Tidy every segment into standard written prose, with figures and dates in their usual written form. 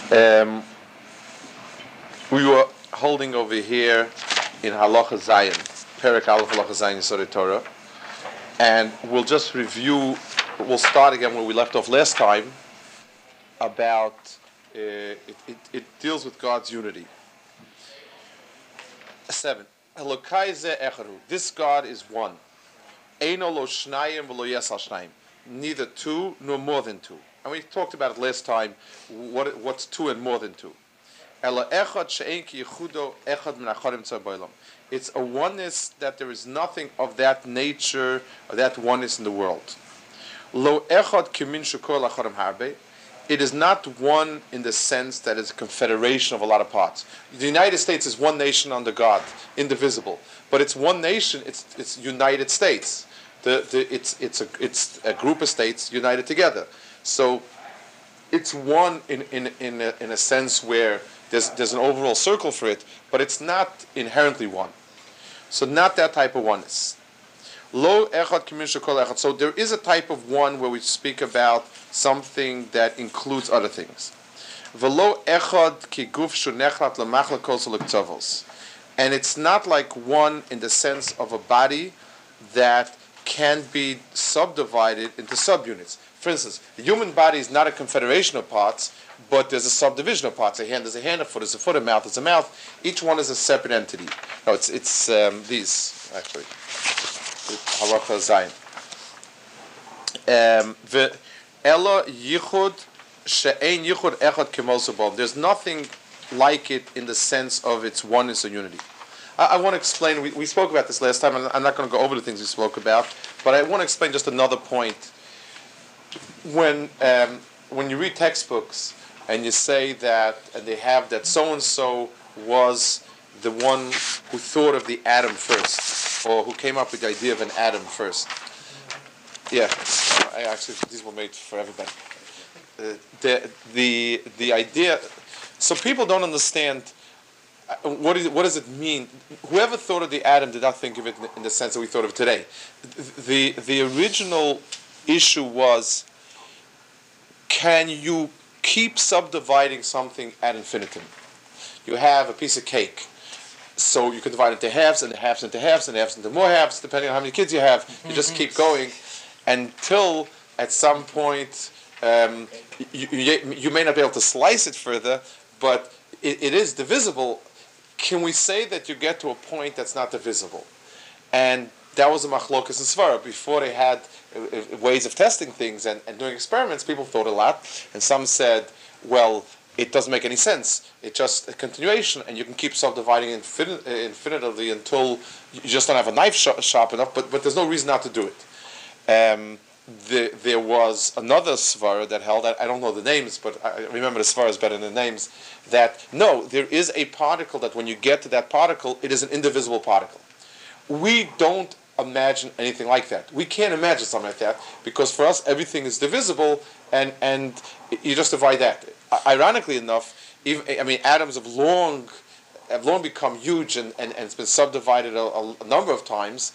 Um, we were holding over here in Halacha Zayin, Perek Aleph Halacha Zayin Yesodei Torah, and we'll just review. We'll start again where we left off last time. About it deals with God's unity. 7. Elokai ze echadu. This God is one. Eino lo shnayim v'lo yesal shnayim. Neither two nor more than two. And we talked about it last time. What's two and more than two? Elo echad she'en ki yichudo echad min achadim tzar b'olam. It's a oneness that there is nothing of that nature or that oneness in the world. Lo echad kimin shekol achadim harbe. It is not one in the sense that it's a confederation of a lot of parts. The United States is one nation under God, indivisible. But it's one nation. It's United States. It's a group of states united together. So it's one in a sense where there's an overall circle for it, but it's not inherently one. So not that type of oneness. Lo echad kimin shekol echad. So there is a type of one where we speak about something that includes other things. V'lo echad ki guf shunechlat lemachlekos u'lektzavos. And it's not like one in the sense of a body that can be subdivided into subunits. For instance, the human body is not a confederation of parts, but there's a subdivision of parts. A hand is a hand, a foot is a foot, a mouth is a mouth. Each one is a separate entity. No, it's these actually. Halacha Zayin. Elo yichud she'ein yichud echad kemoso bo. There's nothing like it in the sense of its oneness or unity. I want to explain. We spoke about this last time, and I'm not going to go over the things we spoke about, but I want to explain just another point. When you read textbooks and you say that, and they have that so and so was the one who thought of the atom first, or who came up with the idea of an atom first. Yeah, these were made for everybody. The idea. So people don't understand what does it mean. Whoever thought of the atom did not think of it in the sense that we thought of it today. The original issue was, can you keep subdividing something ad infinitum? You have a piece of cake. So you can divide it into halves, and halves into halves, and halves into more halves, depending on how many kids you have. You just keep going until at some point you may not be able to slice it further, but it is divisible. Can we say that you get to a point that's not divisible? And that was a machlokas and svara. Before they had ways of testing things and doing experiments, people thought a lot, and some said, well, it doesn't make any sense. It's just a continuation, and you can keep subdividing infinitely until you just don't have a knife sharp enough, but there's no reason not to do it. There was another svara that held, I don't know the names, but I remember the svara is better than the names, that no, there is a particle that when you get to that particle, it is an indivisible particle. We don't imagine anything like that. We can't imagine something like that, because for us, everything is divisible, and you just divide that. Ironically enough, atoms have long become huge and it's been subdivided a number of times.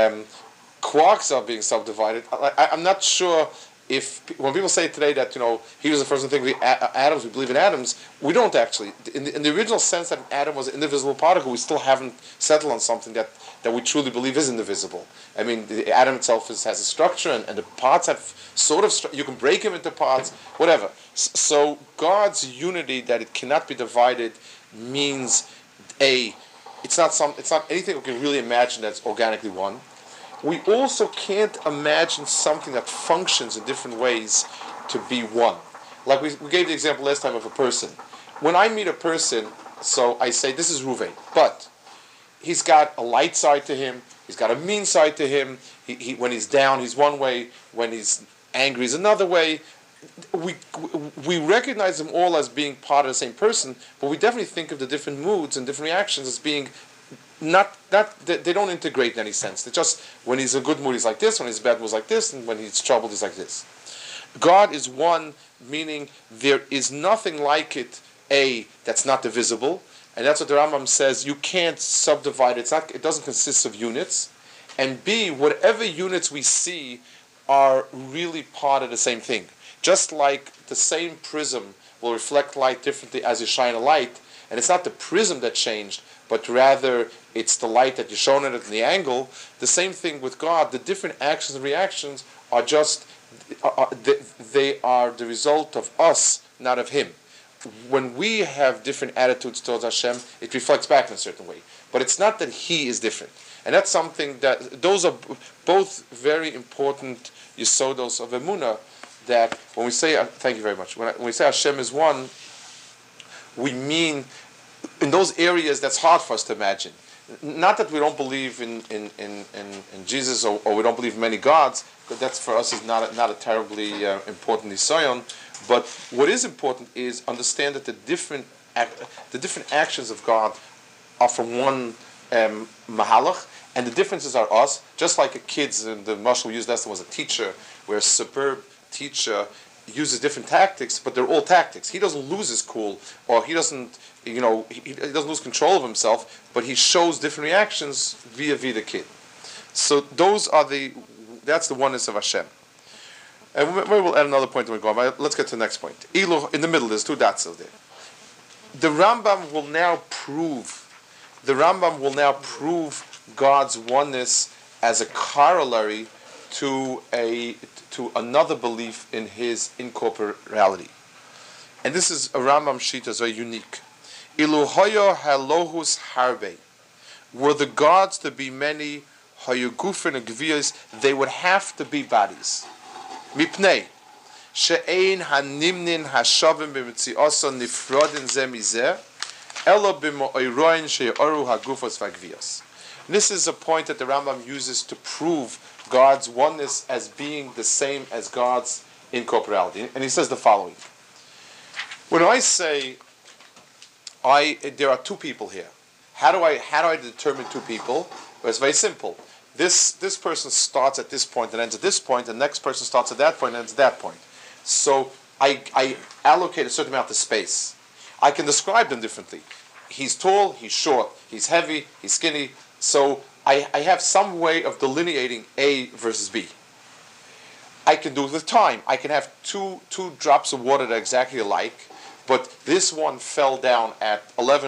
Quarks are being subdivided. I'm not sure if when people say today that he was the first one to think atoms, we believe in atoms. We don't actually. In the original sense that an atom was an indivisible particle, we still haven't settled on something that we truly believe is indivisible. The atom itself has a structure, and the parts have sort of. You can break them into parts, whatever. So God's unity, that it cannot be divided, means it's not anything we can really imagine that's organically one. We also can't imagine something that functions in different ways to be one. Like we gave the example last time of a person. When I meet a person, so I say, this is Ruvain, but he's got a light side to him, he's got a mean side to him, he when he's down, he's one way, when he's angry, he's another way. We recognize them all as being part of the same person, but we definitely think of the different moods and different reactions as being they don't integrate in any sense. They just, when he's in a good mood, he's like this, when he's in a bad mood, he's like this, and when he's troubled, he's like this. God is one, meaning there is nothing like it, that's not divisible, and that's what the Rambam says, you can't subdivide it. It doesn't consist of units, and B, whatever units we see are really part of the same thing. Just like the same prism will reflect light differently as you shine a light. And it's not the prism that changed, but rather it's the light that you shone at in the angle. The same thing with God. The different actions and reactions are just, they are the result of us, not of Him. When we have different attitudes towards Hashem, it reflects back in a certain way. But it's not that He is different. And that's something that, those are both very important yisodos of emunah, that when we say, thank you very much, when we say Hashem is one, we mean in those areas that's hard for us to imagine. Not that we don't believe in Jesus, or we don't believe in many gods, because that's for us is not a terribly important nisayon. But what is important is understand that the different actions of God are from one mahalach, and the differences are us. Just like a kid's, and the mashal we used last time was a teacher, where a superb teacher uses different tactics, but they're all tactics. He doesn't lose his cool, or he doesn't, he doesn't lose control of himself, but he shows different reactions via the kid. So that's the oneness of Hashem. And maybe we'll add another point when we go on, but let's get to the next point. Ilu, in the middle, there's two dots there. The Rambam will now prove God's oneness as a corollary to another belief in His incorporeality. And this is a Rambam Shita, very unique. Ilu hoyo halohus harbe. Were the gods to be many, hayugufin and gviyas, they would have to be bodies. Mipnei she'ein hanimnin hashavim b'mitzi'osa nifrodin ze mizeh elo b'mo'oiroin she'oru hagufos v'gviyas. This is a point that the Rambam uses to prove God's oneness as being the same as God's incorporeality. And he says the following. When I say there are two people here, how do I determine two people? Well, it's very simple. This person starts at this point and ends at this point, and the next person starts at that point and ends at that point. So I allocate a certain amount of space. I can describe them differently. He's tall, he's short, he's heavy, he's skinny. So I have some way of delineating A versus B. I can do it with time. I can have two drops of water that are exactly alike, but this one fell down at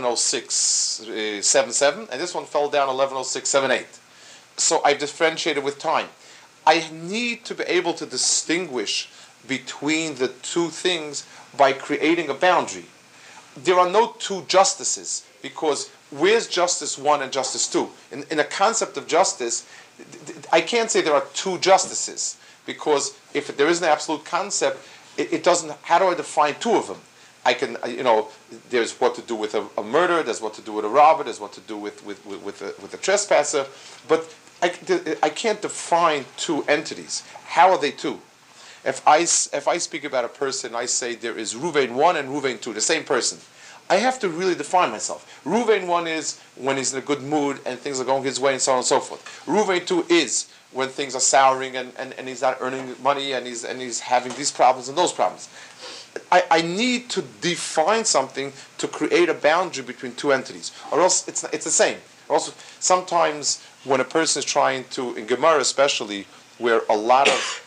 11:06:77, and this one fell down 11:06:78. So I differentiated with time. I need to be able to distinguish between the two things by creating a boundary. There are no two justices, because where's justice 1 and justice 2? In a concept of justice, I can't say there are two justices, because if there is an absolute concept, it doesn't. How do I define two of them? I can, there's what to do with a murder, there's what to do with a robber, there's what to do with a trespasser, but I can't define two entities. How are they two? If I speak about a person, I say there is Ruvain 1 and Ruvain 2, the same person. I have to really define myself. Ruvain 1 is when he's in a good mood and things are going his way and so on and so forth. Ruvain 2 is when things are souring and he's not earning money and he's having these problems and those problems. I need to define something to create a boundary between two entities, or else it's the same. Also, sometimes when a person is trying to, in Gemara especially, where a lot of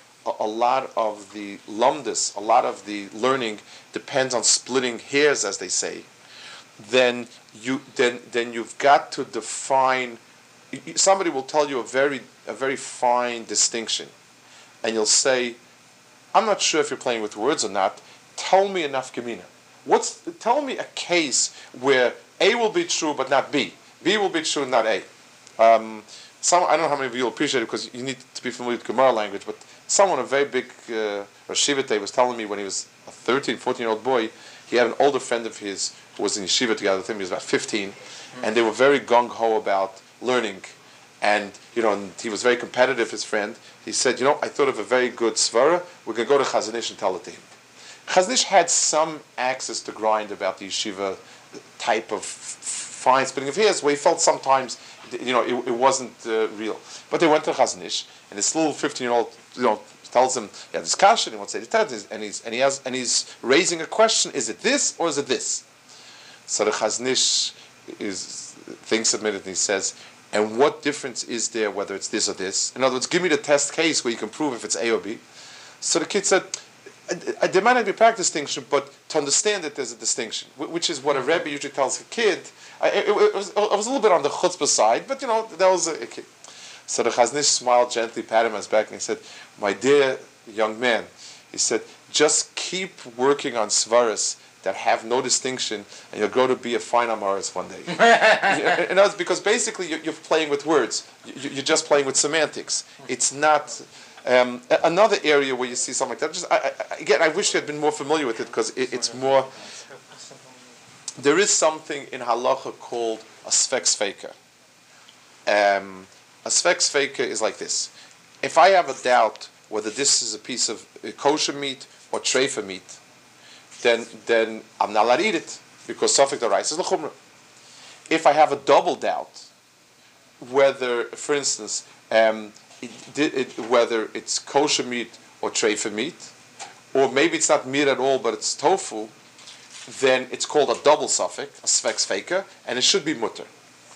the lumdus, a lot of the learning depends on splitting hairs, as they say, then you've got to define. Somebody will tell you a very fine distinction, and you'll say, "I'm not sure if you're playing with words or not. Tell me enough gemina. Tell me a case where A will be true but not B. B will be true and not A." I don't know how many of you will appreciate it because you need to be familiar with Gemara language, but someone, a very big Rashivate, was telling me when he was a 13, 14-year-old boy, he had an older friend of his who was in yeshiva together with him. He was about 15, and they were very gung-ho about learning. And he was very competitive, his friend. He said, I thought of a very good svara. We're going to go to Chazon Ish and tell it to him. Chazon Ish had some access to grind about the yeshiva type of fine splitting of hairs, where he felt sometimes, it wasn't real. But they went to Chazon Ish, and this little 15-year-old, tells him, he had this kasha, and he wants to say this, and he's raising a question: is it this or is it this? So the Chazon Ish thinks a minute, and he says, and what difference is there whether it's this or this? In other words, give me the test case where you can prove if it's A or B. So the kid said, There might not be a practice distinction, but to understand that there's a distinction, which is what a Rebbe usually tells a kid. I was a little bit on the chutzpah side, but that was a kid. So the Chaznish smiled gently, patted him on his back, and he said, "My dear young man," he said, "just keep working on svaras that have no distinction, and you'll grow to be a fine Amaris one day." And that's because basically you're playing with words. You're just playing with semantics. It's not another area where you see something like that. Again, I wish you had been more familiar with it because it's more. There is something in halacha called a sfek sveka. A sfek sveka is like this: if I have a doubt whether this is a piece of kosher meat or treifa meat, then I'm not allowed to eat it because safek d'oraisa is l'chumra. If I have a double doubt whether, for instance, whether it's kosher meat or treifa meat, or maybe it's not meat at all but it's tofu, then it's called a double safek, a sfek sveka, and it should be mutter.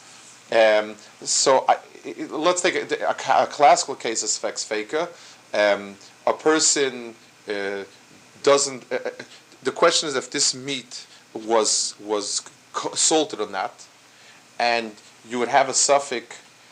Let's take a classical case of sfek sveka. A person doesn't. The question is if this meat was salted or not, and you would have a suffix.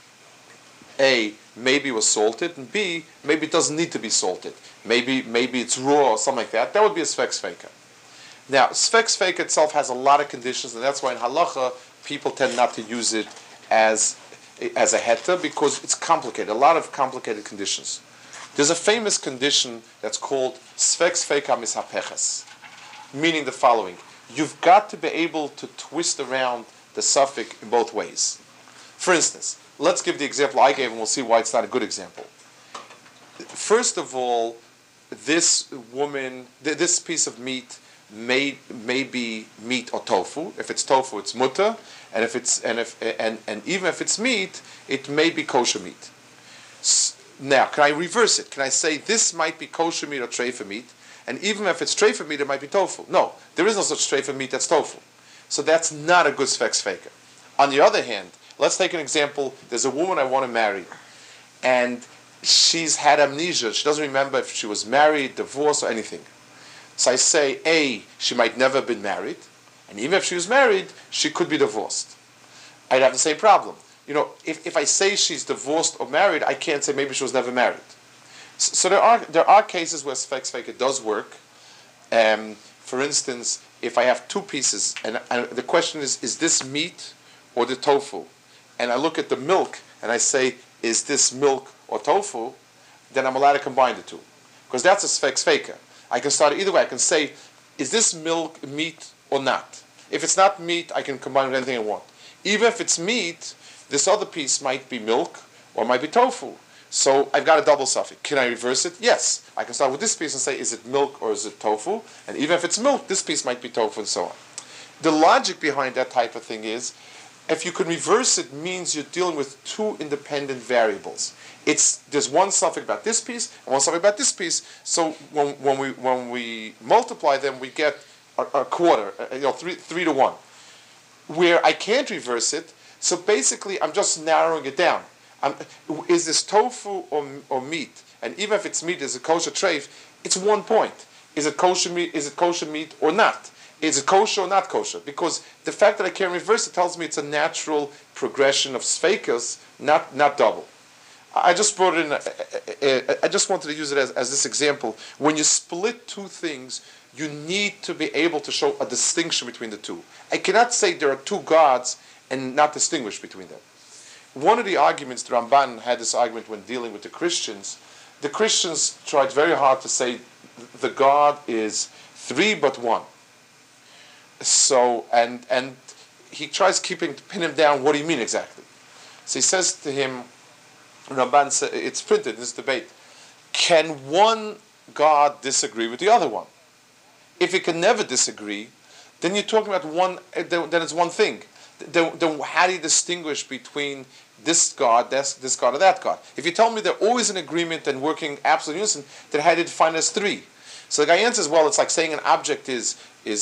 A, maybe it was salted, and B, maybe it doesn't need to be salted. Maybe it's raw or something like that. That would be a sfek sveka. Now, sfek sveka itself has a lot of conditions, and that's why in halacha people tend not to use it as a heta because it's complicated. A lot of complicated conditions. There's a famous condition that's called sfek sveka mishapeches, meaning the following: you've got to be able to twist around the suffix in both ways. For instance, let's give the example I gave, and we'll see why it's not a good example. First of all, this piece of meat may be meat or tofu. If it's tofu, it's mutter, and even if it's meat, it may be kosher meat. Now, can I reverse it? Can I say this might be kosher meat or treifa meat, and even if it's treifa meat, it might be tofu? No, there is no such treifa meat that's tofu. So that's not a good sfek sveka. On the other hand, let's take an example. There's a woman I want to marry, and she's had amnesia. She doesn't remember if she was married, divorced, or anything. So I say, A, she might never have been married, and even if she was married, she could be divorced. I'd have the same problem. If I say she's divorced or married, I can't say maybe she was never married. So there are cases where sfek sveka does work. For instance, if I have two pieces, and the question is this meat or the tofu? And I look at the milk, and I say, is this milk or tofu? Then I'm allowed to combine the two. Because that's a sfek sveka. I can start either way. I can say, is this milk meat or not? If it's not meat, I can combine it with anything I want. Even if it's meat, this other piece might be milk or might be tofu. So I've got a double suffix. Can I reverse it? Yes. I can start with this piece and say, is it milk or is it tofu? And even if it's milk, this piece might be tofu and so on. The logic behind that type of thing is, if you can reverse it, means you're dealing with two independent variables. There's one suffix about this piece and one suffix about this piece. So when we multiply them, we get a quarter, 3 to 1. Where I can't reverse it, so basically I'm just narrowing it down. Is this tofu or meat? And even if it's meat, is it kosher treif? It's 1 point. Is it kosher meat? Is it kosher meat or not? Is it kosher or not kosher? Because the fact that I can't reverse it tells me it's a natural progression of sfeikas, not double. I just brought it in. I just wanted to use it as this example. When you split two things, you need to be able to show a distinction between the two. I cannot say there are two gods and not distinguish between them. One of the arguments, the Ramban had this argument when dealing with the Christians. The Christians tried very hard to say the God is 3 but 1. So, and he tries to pin him down. What do you mean exactly? So he says to him, Ramban says, it's printed in this debate, can one God disagree with the other one? If it can never disagree, then you're talking about one, then it's one thing. Then how do you distinguish between this God, this God, or that God? If you tell me they're always in agreement and working absolutely unison, then how do you define it as 3? So the guy answers, well, it's like saying an object it's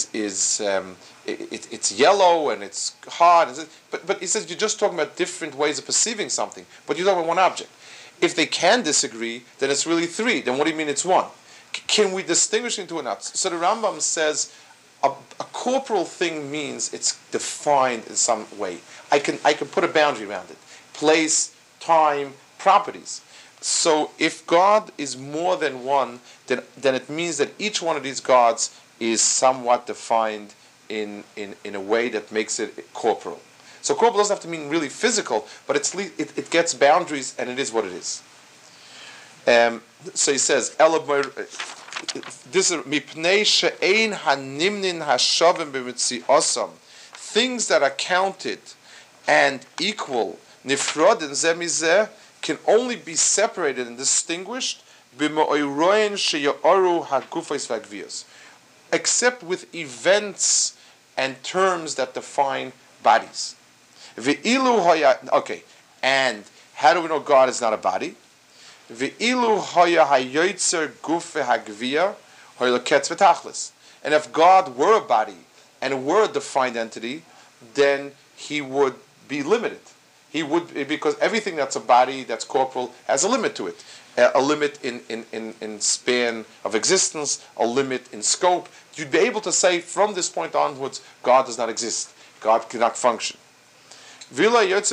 yellow and it's hard. But he says you're just talking about different ways of perceiving something. But you're talking about one object. If they can disagree, then it's really 3. Then what do you mean it's 1? Can we distinguish into or not? So the Rambam says a corporal thing means it's defined in some way. I can put a boundary around it. Place, time, properties. So if God is more than one, then it means that each one of these gods is somewhat defined in a way that makes it corporal. So corporal doesn't have to mean really physical, but it gets boundaries and it is what it is. So he says, this is mipnei she'ein hanimnin hashavim b'mitziosam, things that are counted and equal, nifrodin zemizeh, can only be separated and distinguished b'mo'oroin she'yoru hagufos v'agvios, except with events and terms that define bodies. Okay, and how do we know God is not a body? Ve'ilu hoya hayoytzer gufe hagvia hoyloketz v'tachlis. And if God were a body and were a defined entity, then he would be limited. He would, because everything that's a body, that's corporal, has a limit to it. A limit in span of existence, a limit in scope. You'd be able to say from this point onwards, God does not exist. God cannot function. Because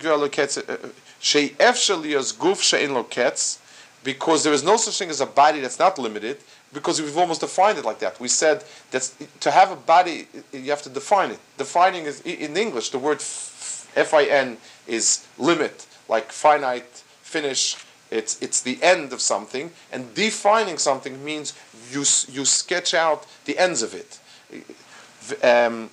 there is no such thing as a body that's not limited, because we've almost defined it like that. We said that to have a body, you have to define it. Defining is, in English, the word fin is limit, like finite, finish. It's the end of something, and defining something means you sketch out the ends of it. And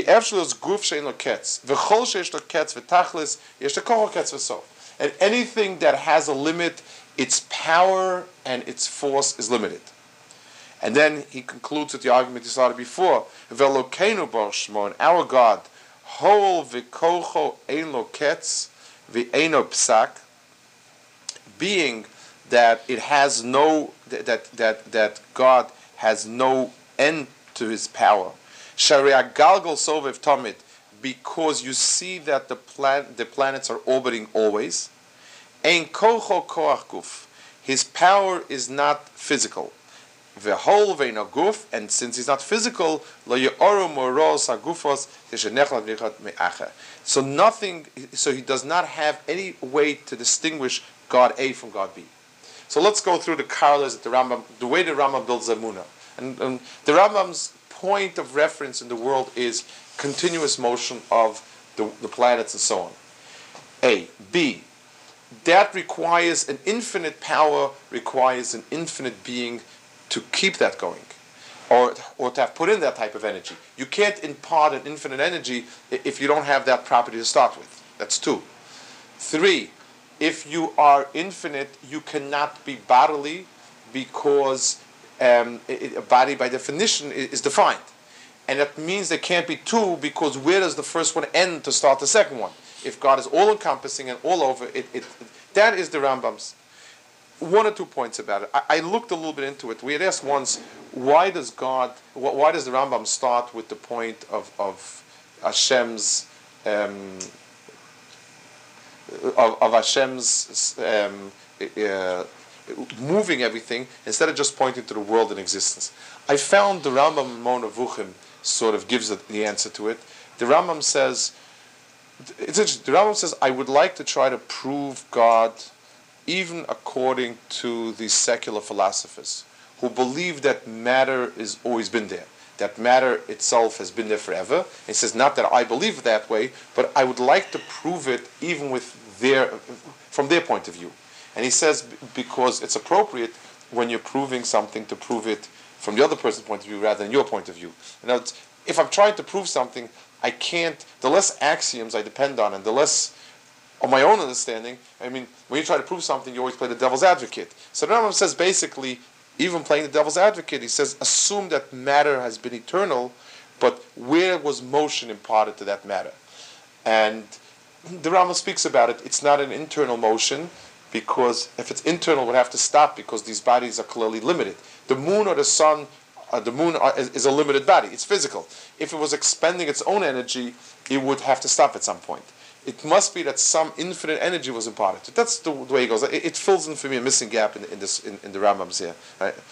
anything that has a limit, its power and its force is limited. And then he concludes with the argument he started before. And our God, whole v'kocho ein lo ketz v'eino psak, being that it has no that God has no end to his power. Galgal sovev tamid, because you see that the planets are orbiting always. Ein kocho koach guf, his power is not physical. V'hol ve'ino guf, and since he's not physical, lo ye'oru moros hagufos tishenechla v'nichat me'acha. So he does not have any way to distinguish God A from God B. So let's go through the carlas that the way the Rambam builds Emunah. And the Rambam's point of reference in the world is continuous motion of the planets and so on. A. B. That requires an infinite power, requires an infinite being to keep that going, or to have put in that type of energy. You can't impart an infinite energy if you don't have that property to start with. That's 2. 3. If you are infinite, you cannot be bodily, because a body by definition is defined. And that means there can't be 2, because where does the first one end to start the second one? If God is all-encompassing and all over, that is the Rambam's. 1 or 2 points about it. I looked a little bit into it. We had asked once, why does the Rambam start with the point of Hashem's moving everything, instead of just pointing to the world in existence? I found the Rambam Mona Vuchim sort of gives the answer to it. The Rambam says, it's interesting. The Rambam says, I would like to try to prove God even according to the secular philosophers who believe that matter has always been there, that matter itself has been there forever. He says, not that I believe that way, but I would like to prove it even from their point of view. And he says, because it's appropriate when you're proving something to prove it from the other person's point of view rather than your point of view. Now, if I'm trying to prove something, I can't, the less axioms I depend on and the less of my own understanding, I mean, when you try to prove something, you always play the devil's advocate. So the Rambam says basically, even playing the devil's advocate, he says, assume that matter has been eternal, but where was motion imparted to that matter? And the Rambam speaks about it. It's not an internal motion, because if it's internal, it would have to stop, because these bodies are clearly limited. The moon or the sun, is a limited body. It's physical. If it was expending its own energy, it would have to stop at some point. It must be that some infinite energy was imparted. That's the way it goes. It fills in for me a missing gap in the Rambam's here. Right?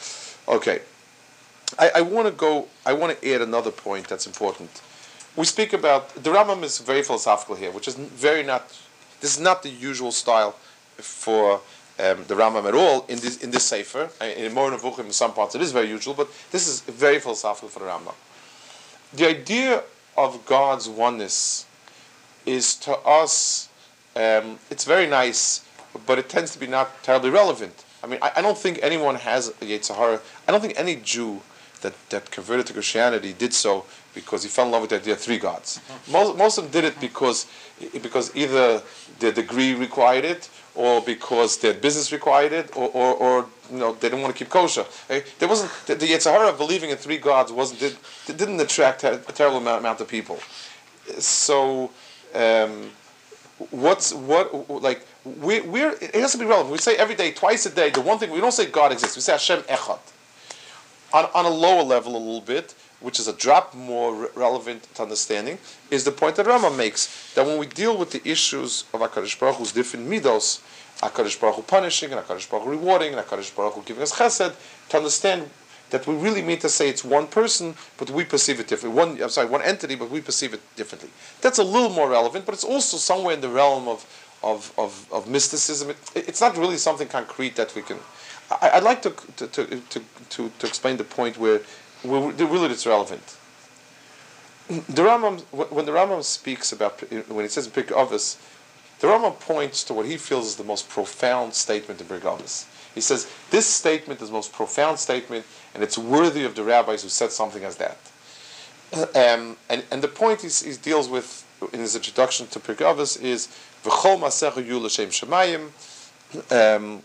Okay. I want to add another point that's important. We speak about, the Rambam is very philosophical here, which is this is not the usual style for the Rambam at all in this Sefer. In Moreh Nevuchim, in some parts it is very usual, but this is very philosophical for the Rambam. The idea of God's oneness is to us, it's very nice, but it tends to be not terribly relevant. I mean, I don't think anyone has a Yetzer Hara. I don't think any Jew that converted to Christianity did so because he fell in love with the idea of three gods. Most of them did it because either their degree required it, or because their business required it, or they didn't want to keep kosher. There wasn't the Yetzer Hara of believing in three gods didn't attract a terrible amount of people. So it has to be relevant. We say every day, twice a day, the one thing we don't say God exists. We say Hashem Echad. On a lower level, a little bit, which is a drop more relevant to understanding, is the point that Rambam makes, that when we deal with the issues of HaKadosh Baruch Hu's different midos, HaKadosh Baruch Hu punishing, and HaKadosh Baruch Hu rewarding, and HaKadosh Baruch Hu giving us chesed, to understand that we really mean to say it's one person, but we perceive it differently. One entity, but we perceive it differently. That's a little more relevant, but it's also somewhere in the realm of mysticism. It's not really something concrete that we can. I'd like to explain the point where really it's relevant. The Rambam, when the Rambam speaks about, when it says in Pirkei Avos, the Rambam points to what he feels is the most profound statement in Pirkei Avos. He says this statement is the most profound statement, and it's worthy of the rabbis who said something as that. And the point he deals with in his introduction to Pirkei Avos is V'chol Masecha Yu L'Shem Shemayim.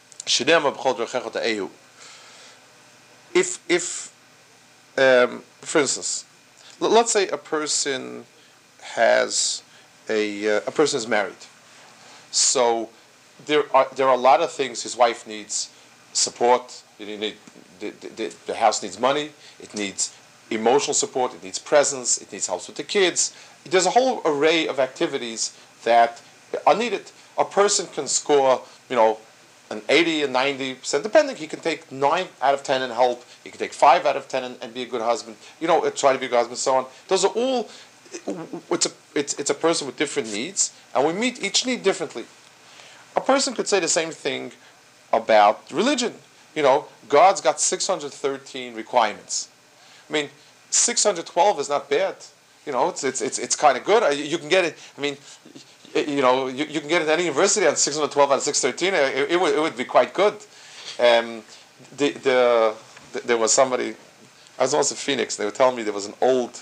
If for instance, let's say a person is married, so there are a lot of things his wife needs: support. The house needs money. It needs emotional support. It needs presence. It needs help with the kids. There's a whole array of activities that are needed. A person can score, an 80 and 90%, depending. He can take 9 out of 10 and help. He can take 5 out of 10 and be a good husband. Try to be a good husband, so on. Those are all. It's a person with different needs, and we meet each need differently. A person could say the same thing about religion. God's got 613 requirements. I mean, 612 is not bad. It's kind of good. You can get it. I mean, you can get it at any university on 612 out of 613. It would be quite good. There was somebody. I was once in Phoenix. They were telling me there was an old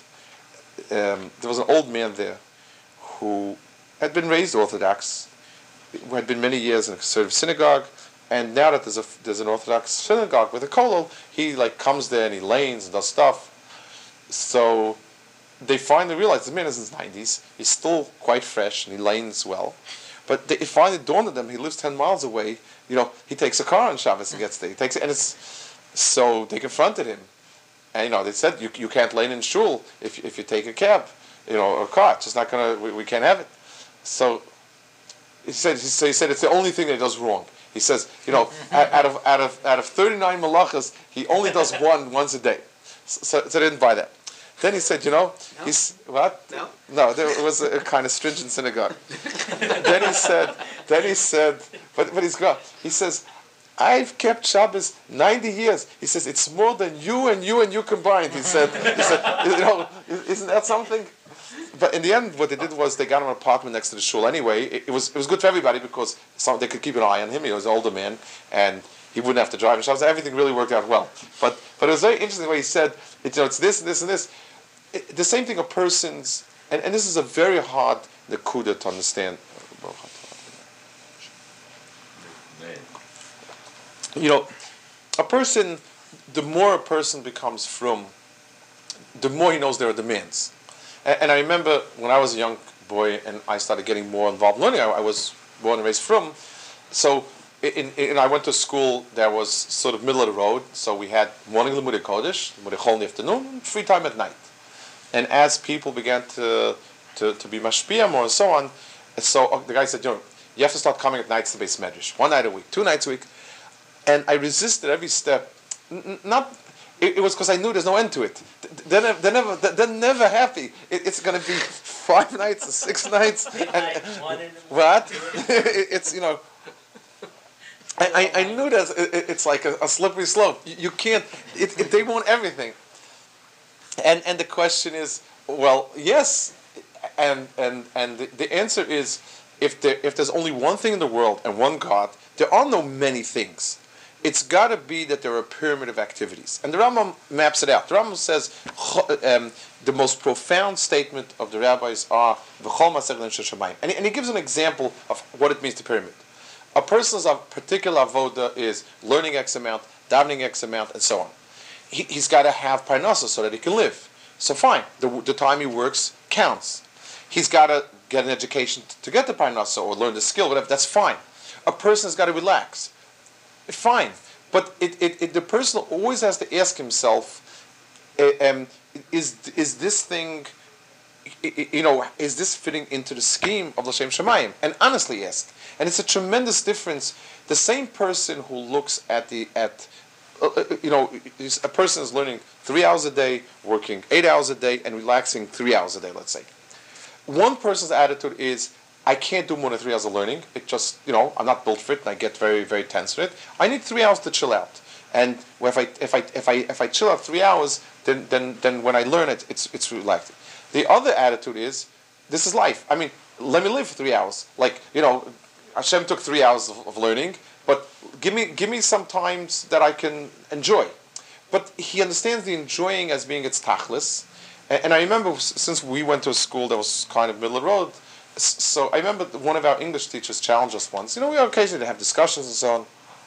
man there who had been raised Orthodox, who had been many years in a conservative synagogue, and now that there's an Orthodox synagogue with a kollel, he comes there and he lanes and does stuff. So they finally realized the man is in his 90s. He's still quite fresh and he lanes well. But it finally dawned on them, he lives 10 miles away. He takes a car on Shabbos and gets there. So they confronted him. And they said, you can't lane in shul if you take a cab, or a car. It's just not going to, we can't have it. So he said it's the only thing that he does wrong. He says, out of 39 malachas, he only does once a day. So they didn't buy that. Then he said, No. He's what? No, there was a kind of stringent synagogue. Then he said, but he's gone. He says, I've kept Shabbos 90 years. He says, it's more than you and you combined. He said, isn't that something? But in the end, what they did was they got him an apartment next to the shul. Anyway, it was good for everybody because they could keep an eye on him. He was an older man, and he wouldn't have to drive in Shabbos. Everything really worked out well. But it was very interesting the way he said, it's this and this and this. The same thing a person's, and this is a very hard nekuda to understand. A person, the more a person becomes frum, the more he knows there are demands. And I remember when I was a young boy and I started getting more involved in learning, I was born and raised frum. So I went to school that was sort of middle of the road. So we had morning Limudei Kodesh, Limudei Chol in the afternoon, and free time at night. And as people began to be mashpia more and so on, so the guy said, you have to start coming at nights to Beis Medrash. 1 night a week, 2 nights a week. And I resisted every step not. It was because I knew there's no end to it. They're never happy. It's going to be 5 nights or 6 nights. And, what? It's I knew that it's like a slippery slope. You can't. They want everything. And the question is, well, yes, and the answer is, if there's only one thing in the world and one God, there are no many things. It's got to be that there are a pyramid of activities. And the Rambam maps it out. The Rambam says the most profound statement of the rabbis are V'chol Masech L'Neshel Shamayim. And he gives an example of what it means to pyramid. A person's particular avoda is learning X amount, davening X amount, and so on. He's got to have parnasa so that he can live. So fine, the time he works counts. He's got to get an education to get the parnasa or learn the skill, whatever. That's fine. A person's got to relax. Fine, but the person always has to ask himself, is this thing, is this fitting into the scheme of L'Shem Shamayim? And honestly ask. And it's a tremendous difference. The same person who looks at a person is learning 3 hours a day, working 8 hours a day, and relaxing 3 hours a day, let's say. One person's attitude is, I can't do more than 3 hours of learning. It just, I'm not built for it, and I get very, very tense with it. I need 3 hours to chill out. And if I chill out 3 hours, then when I learn it, it's relaxing. The other attitude is, this is life. I mean, let me live for 3 hours. Like, Hashem took 3 hours of learning, but give me some times that I can enjoy. But he understands the enjoying as being its tachlis. And I remember, since we went to a school that was kind of middle of the road, so I remember one of our English teachers challenged us once. We occasionally have discussions and so on.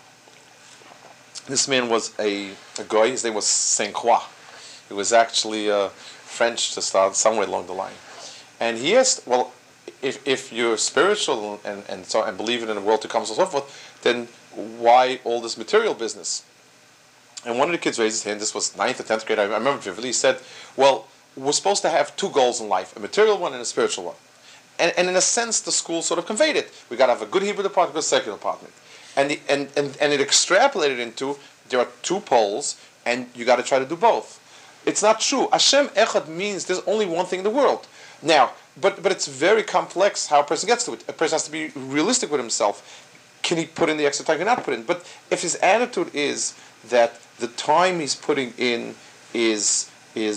This man was a guy. His name was Saint Croix. He was actually French to start somewhere along the line. And he asked, well, if you're spiritual and believe in the world to come and so forth, then why all this material business? And one of the kids raised his hand. This was 9th or 10th grade. I remember vividly. He said, well, we're supposed to have 2 goals in life, a material one and a spiritual one. And in a sense, the school sort of conveyed it. We got to have a good Hebrew department, a secular department, and it extrapolated into there are 2 poles, and you got to try to do both. It's not true. Hashem Echad means there's only one thing in the world. Now, but it's very complex how a person gets to it. A person has to be realistic with himself. Can he put in the extra time? Can he not put in? But if his attitude is that the time he's putting in is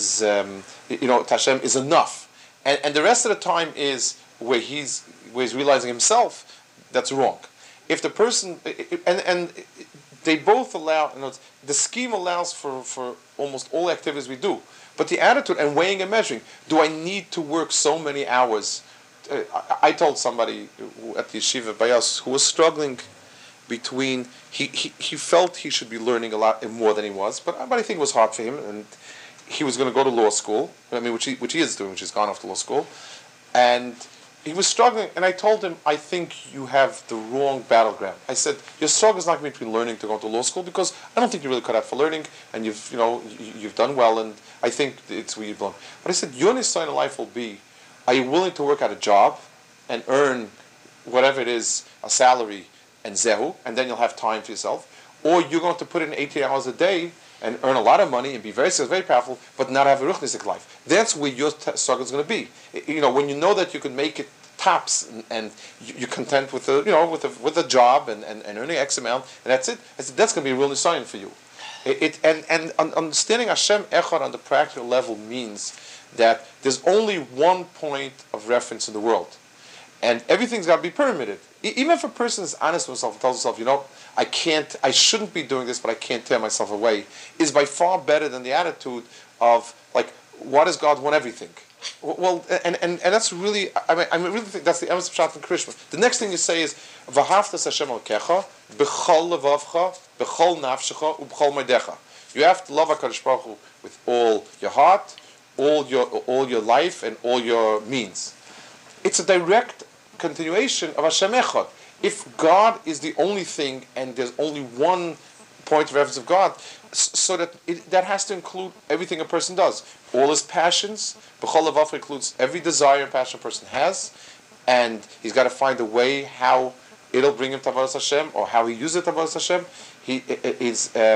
Hashem is enough, and the rest of the time is where he's realizing himself, that's wrong. If the person and they both allow, the scheme allows for almost all activities we do, but the attitude and weighing and measuring. Do I need to work so many hours? I told somebody at the yeshiva by us who was struggling between he felt he should be learning a lot more than he was, but I think it was hard for him, and he was going to go to law school. I mean, which he is doing, which he's gone off to law school, and he was struggling. And I told him, I think you have the wrong battleground. I said, your struggle is not going to be between learning to go to law school, because I don't think you're really cut out for learning, and you've done well, and I think it's where you've learned. But I said, your sign in life will be, are you willing to work at a job and earn whatever it is, a salary and zehu, and then you'll have time for yourself, or you're going to put in 18 hours a day and earn a lot of money and be very successful, very powerful, but not have a ruchnistic life. That's where your struggle is going to be. When you know that you can make it tops and you're content with a job and earning X amount, and that's it. I said, that's going to be a real nisayon for you. And understanding Hashem Echad on the practical level means that there's only one point of reference in the world, and everything's got to be pyramided. Even if a person is honest with himself and tells himself, I shouldn't be doing this, but I can't tear myself away, is by far better than the attitude of, why does God want everything? Well, and that's really, I really think that's the emphasis of Pshat and Krishma. The next thing you say is, V'haftas Hashem Elokecha, b'chol levavcha, b'chol nafshecha, u'b'chol meidecha. You have to love HaKadosh Baruch Hu with all your heart, all your life, and all your means. It's a direct continuation of Hashem Echad. If God is the only thing, and there's only one point of reference of God, so that has to include everything a person does. All his passions, B'chol Levavcha includes every desire and passion a person has, and he's got to find a way how it'll bring him to Avodas Hashem, or how he uses it to Avodas Hashem. He is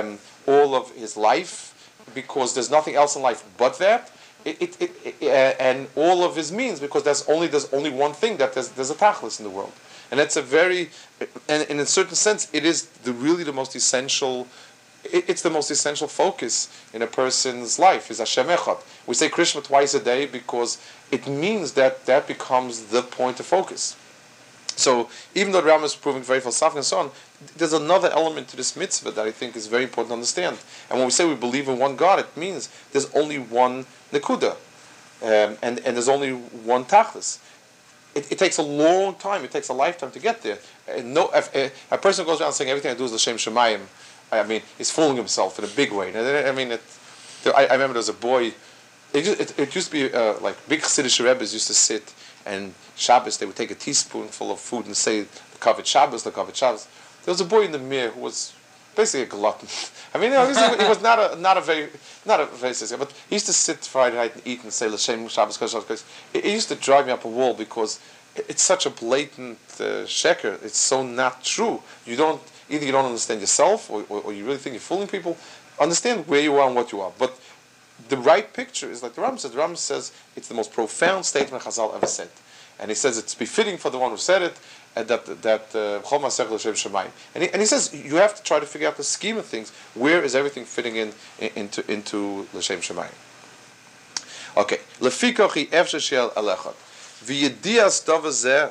all of his life, because there's nothing else in life but that. And all of his means, because there's only one thing, that there's a tachlis in the world, and that's a very, and in a certain sense, it is really the most essential. It's the most essential focus in a person's life, is Hashem Echad. We say Krishma twice a day because it means that becomes the point of focus. So even though the Rambam is proving very philosophical and so on, there's another element to this mitzvah that I think is very important to understand. And when we say we believe in one God, it means there's only one nekuda, and there's only one tachlis. It takes a long time. It takes a lifetime to get there. If a person goes around saying everything I do is l'shem shemayim, I mean, he's fooling himself in a big way. I mean, I remember there was a boy. It used to be like big Chassidish Rebbes used to sit, and Shabbos they would take a teaspoonful of food and say the Kavod Shabbos, the Kavod Shabbos. There was a boy in the Mir who was basically a glutton. I mean, he was not a very sincere, but he used to sit Friday night and eat and say l'shem Shabbos, Shabbos. It used to drive me up a wall because it's such a blatant sheker. It's so not true. Either you don't understand yourself, or you really think you're fooling people. Understand where you are and what you are. But the right picture is like the Rambam says. The Rambam says it's the most profound statement Chazal ever said, and he says it's befitting for the one who said it, and that Chol Masech L'Shem Shemayim. And he says you have to try to figure out the scheme of things. Where is everything fitting into L'Shem Shemayim? Okay. Lefikoch efshar shel alechad v'yedias davar zeh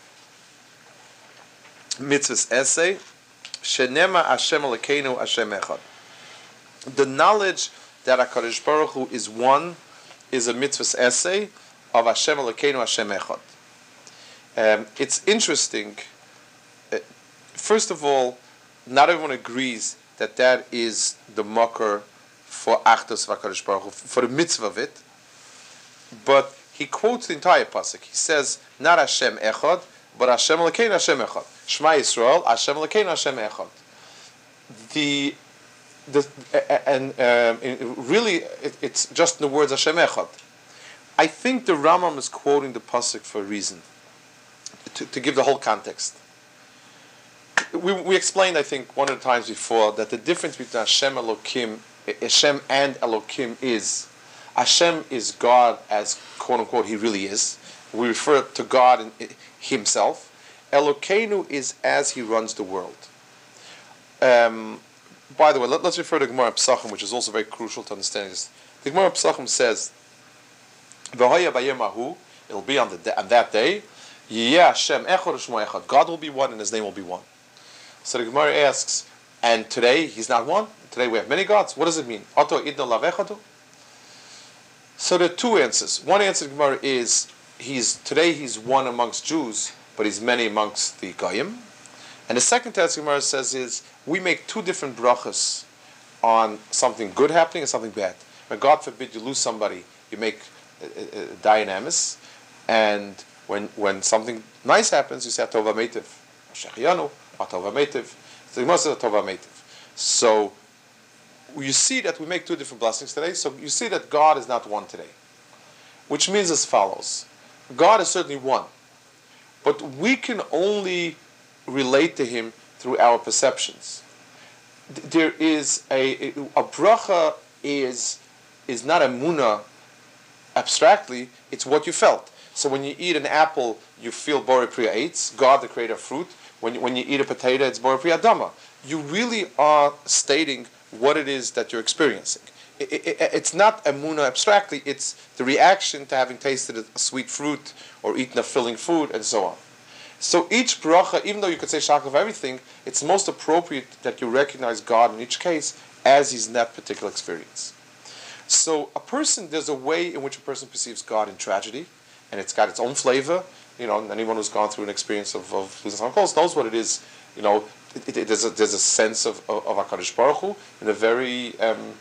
mitzvahs essay. Shenema Hashem Elokeinu Hashem Echad. The knowledge that HaKadosh Baruch Hu is one is a mitzvah's essay of Hashem Elokeinu Hashem Echad. It's interesting. First of all, not everyone agrees that is the makor for Achdus of HaKadosh Baruch Hu, for the mitzvah of it. But he quotes the entire pasuk. He says, not Hashem Echad, but Hashem Elokeinu Hashem Echad. Shema Yisrael, Hashem Elokeinu Hashem Echad. Really, it's just in the words Hashem Echad. I think the Rambam is quoting the pasuk for a reason, to give the whole context. We explained, I think, one of the times before, that the difference between Hashem and Elokim is Hashem is God as quote unquote He really is. We refer to God in Himself. Elokeinu is as He runs the world. By the way, let's refer to Gemara Pesachim, which is also very crucial to understanding this. The Gemara Pesachim says, "V'haya b'yom hahu," it'll be on that day, "Yeh Hashem echad u'shmo echad." God will be one and His name will be one. So the Gemara asks, and today He's not one? Today we have many gods. What does it mean? Ato idna lav echadu? So there are two answers. One answer to the Gemara is, today He's one amongst Jews, but He's many amongst the Goyim. And the second test Gemara says is, we make two different brachas on something good happening and something bad. When God forbid you lose somebody, you make dynamis, and when something nice happens, you say Atova Meitiv, Shechianu, Atova Meitiv. So Gemara says Atova Meitiv. So you see that we make two different blessings today. So you see that God is not one today, which means as follows: God is certainly one, but we can only relate to Him through our perceptions. There is a bracha is not a munah abstractly, it's what you felt. So when you eat an apple, you feel Borei Pri Eitz, God the creator of fruit. When you eat a potato, it's Borei Pri Adama. You really are stating what it is that you're experiencing. It's not a munah abstractly, it's the reaction to having tasted a sweet fruit or eaten a filling food and so on. So each bracha, even though you could say shakal of everything, it's most appropriate that you recognize God in each case as He's in that particular experience. So there's a way in which a person perceives God in tragedy, and it's got its own flavor. Anyone who's gone through an experience of losing someone close knows what it is. There's a sense of HaKadosh Baruch Hu in a very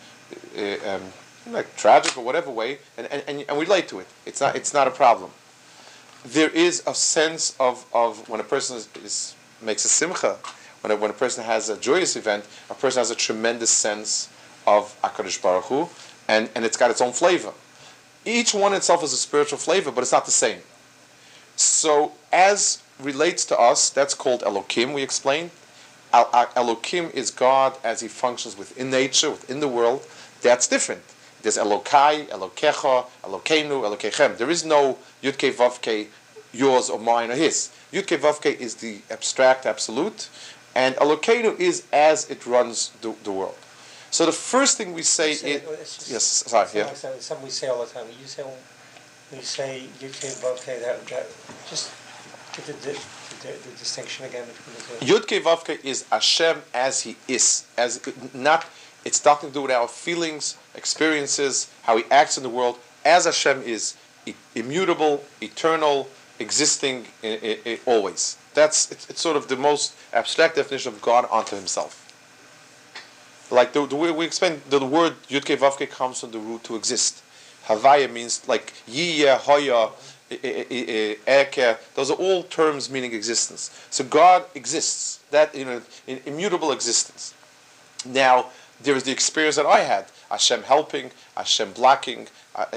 tragic or whatever way, and we relate to it. It's not a problem. There is a sense of when a person makes a simcha, when a person has a joyous event, a person has a tremendous sense of HaKadosh Baruch Hu, and it's got its own flavor. Each one itself is a spiritual flavor, but it's not the same. So as relates to us, that's called Elokim, we explained. Elokim is God as He functions within nature, within the world. That's different. There's Elokai, Elokecha, Elokeinu, Elokechem. There is no Yudke Vavke, yours or mine or his. Yudke Vavke is the abstract absolute, and Elokeinu is as it runs the world. So the first thing we say is yes. Sorry, yeah. Something we say all the time. We say Yudke Vavke. That just give the distinction again between the two. Yudke Vavke is Hashem as He is, as not. It's nothing to do with our feelings, experiences, how He acts in the world. As Hashem is immutable, eternal, existing always. It's sort of the most abstract definition of God unto Himself. Like the way we explain, the word Yudke Vavke comes from the root to exist. Havaya means like Yiyah, Hoya, Eke. Those are all terms meaning existence. So God exists. That in immutable existence. Now there is the experience that I had: Hashem helping, Hashem blocking,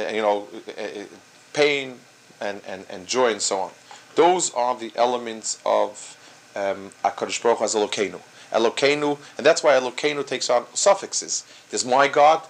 pain and joy and so on. Those are the elements of HaKadosh Baruch Hu as Elokeinu. Elokeinu, and that's why Elokeinu takes on suffixes. There's my God,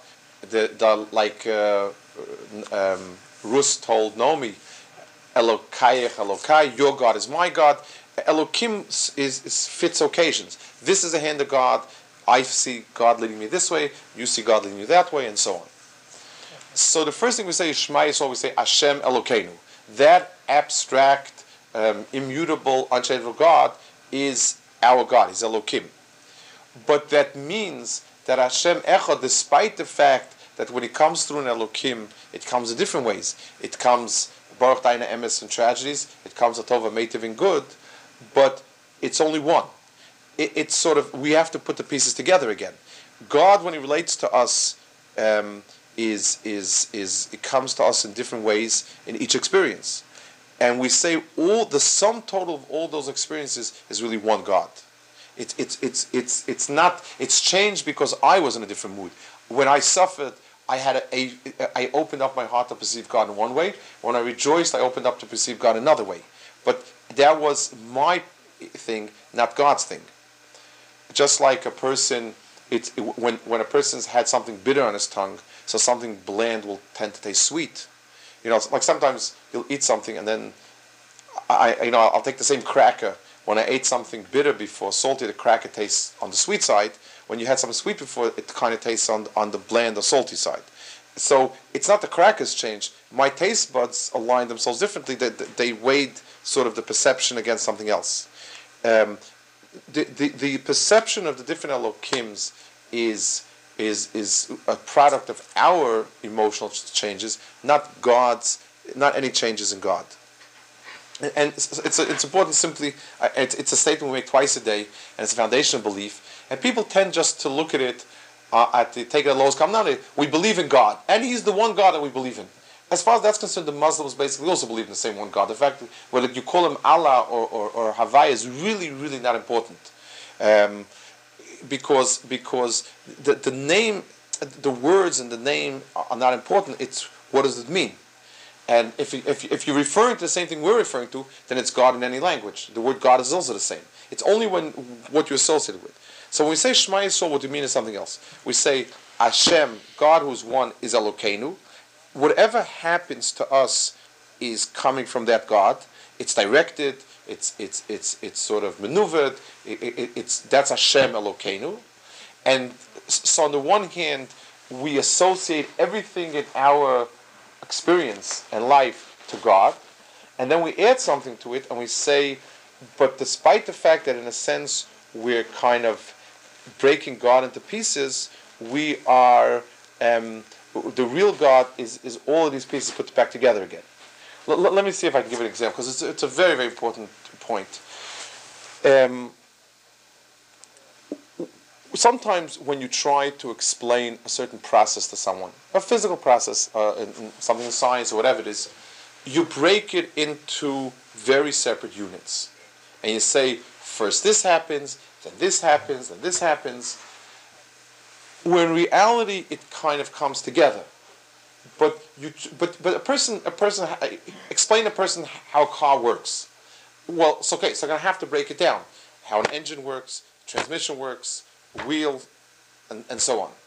Rus told Nomi, Elokayech, Elokai, your God is my God. Elokim is fits occasions. This is the hand of God. I see God leading me this way, you see God leading you that way, and so on. So the first thing we say is Shema Yisrael, we say Hashem Elokeinu. That abstract, immutable, unchangeable God is our God, He's Elokim. But that means that Hashem Echad, despite the fact that when it comes through an Elokim, it comes in different ways. It comes Baruch Daina Emes in tragedies, it comes Atova Meitiv in good, but it's only one. It's sort of, we have to put the pieces together again. God, when He relates to us, it comes to us in different ways in each experience. And we say the sum total of all those experiences is really one God. It's changed because I was in a different mood. When I suffered, I opened up my heart to perceive God in one way. When I rejoiced, I opened up to perceive God another way. But that was my thing, not God's thing. Just like a person, when a person's had something bitter on his tongue, so something bland will tend to taste sweet. Like sometimes you'll eat something and then I'll take the same cracker. When I ate something bitter before, salty, the cracker tastes on the sweet side. When you had something sweet before, it kind of tastes on the bland or salty side. So it's not the crackers change. My taste buds align themselves differently. They weighed sort of the perception against something else. The perception of the different Elokims is a product of our emotional changes, not any changes in God. And it's important simply, it's a statement we make twice a day, and it's a foundational belief. And people tend just to look at it, take it at lowest common. We believe in God, and He's the one God that we believe in. As far as that's concerned, the Muslims basically also believe in the same one God. The fact that whether you call Him Allah or Havaya is really, really not important. Because the name, the words in the name are not important. It's what does it mean? And if you're referring to the same thing we're referring to, then it's God in any language. The word God is also the same. It's only what you associate it with. So when we say Shema Yisrael, what we mean is something else. We say Hashem, God who's one, is Elokeinu. Whatever happens to us is coming from that God. It's directed. It's sort of maneuvered. That's Hashem Elokeinu. And so on the one hand, we associate everything in our experience and life to God, and then we add something to it and we say, but despite the fact that in a sense we're kind of breaking God into pieces, we are the real God is all of these pieces put back together again. Let me see if I can give an example, because it's a very, very important point. Sometimes when you try to explain a certain process to someone, a physical process, something in science or whatever it is, you break it into very separate units. And you say, first this happens, then this happens, then this happens. When in reality it kind of comes together. But a person explain a person how a car works. Well, it's okay, so I'm going to have to break it down. How an engine works, transmission works, wheel, and so on.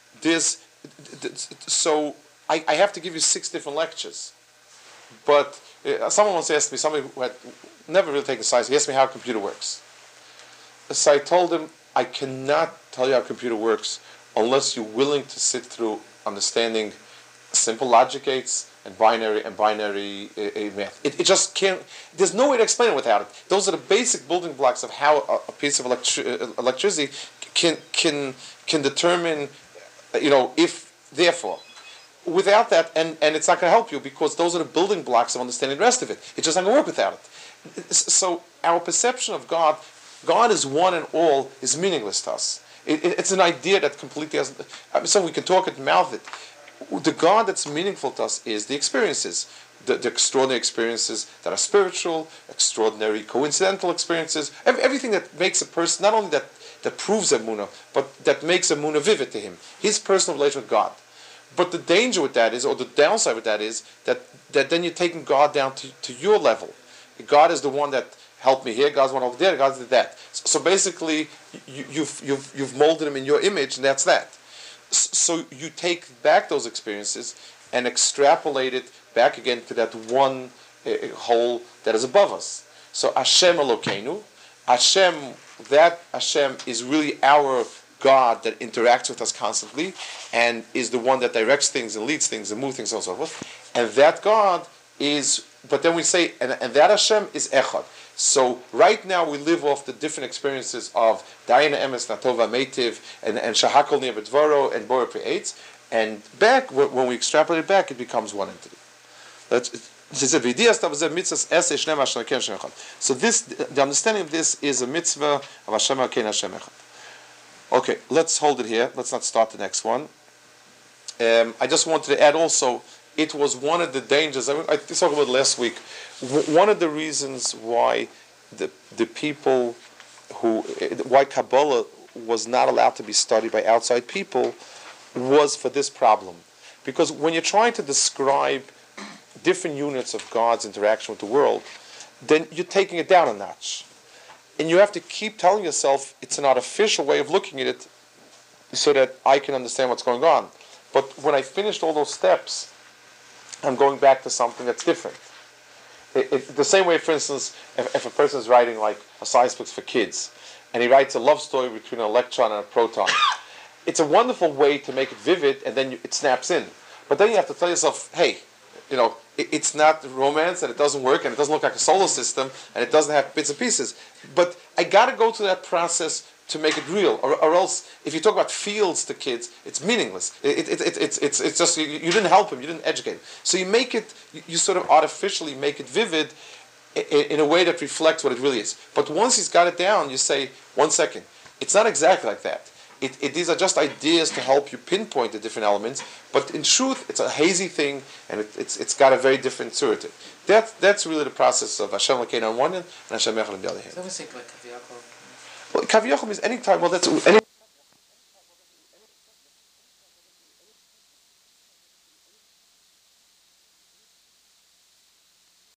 So I have to give you 6 different lectures. But someone once asked me, somebody who had never really taken science, he asked me how a computer works. So I told him, I cannot tell you how a computer works unless you're willing to sit through understanding simple logic gates and binary math. It just can't, there's no way to explain it without it. Those are the basic building blocks of how a piece of electricity can determine, if, therefore. Without that, and it's not going to help you because those are the building blocks of understanding the rest of it. It's just not going to work without it. So our perception of God is one and all, is meaningless to us. It's an idea that completely hasn't. So we can talk it and mouth it. The God that's meaningful to us is the experiences, the extraordinary experiences that are spiritual, extraordinary coincidental experiences, everything that makes a person, not only that proves Emunah, but that makes Emunah vivid to him. His personal relation with God. But the danger with that is, or the downside with that is, that then you're taking God down to your level. God is the one that helped me here, God's the one over there, God did that. So basically, you've molded him in your image, and that's that. So you take back those experiences and extrapolate it back again to that one whole that is above us. So Hashem Elokeinu, that Hashem is really our God that interacts with us constantly and is the one that directs things and leads things and moves things and so forth. And that God is, but then we say, and that Hashem is Echad. So right now we live off the different experiences of Dayana Emes, Natova Meitiv, and Shahakol Nir B'Dvaro, and Bora Pe'etz. And back, when we extrapolate it back, it becomes one entity. So this, the understanding of this is a mitzvah of Hashem Elokeinu Hashem Echad. Okay, let's hold it here. Let's not start the next one. I just wanted to add also, it was one of the dangers, I talked about it last week, one of the reasons why the people why Kabbalah was not allowed to be studied by outside people was for this problem. Because when you're trying to describe different units of God's interaction with the world, then you're taking it down a notch. And you have to keep telling yourself it's an artificial way of looking at it so that I can understand what's going on. But when I finished all those steps, I'm going back to something that's different. The same way, for instance, if a person is writing like a science book for kids, and he writes a love story between an electron and a proton, it's a wonderful way to make it vivid, and then it snaps in. But then you have to tell yourself, hey, it's not romance, and it doesn't work, and it doesn't look like a solar system, and it doesn't have bits and pieces. But I got to go through that process to make it real, or else if you talk about fields to kids, it's meaningless. It's just you didn't help him, you didn't educate him. So you make it, you sort of artificially make it vivid in a way that reflects what it really is. But once he's got it down, you say, 1 second, it's not exactly like that. These are just ideas to help you pinpoint the different elements, but in truth, it's a hazy thing, and it's got a very different tzura to it. That's really the process of Hashem Elokeinu on one hand, and Hashem Echad on the other hand. It's almost like Kav Yaakov. Well, Kav Yaakov is any time. Well, that's any.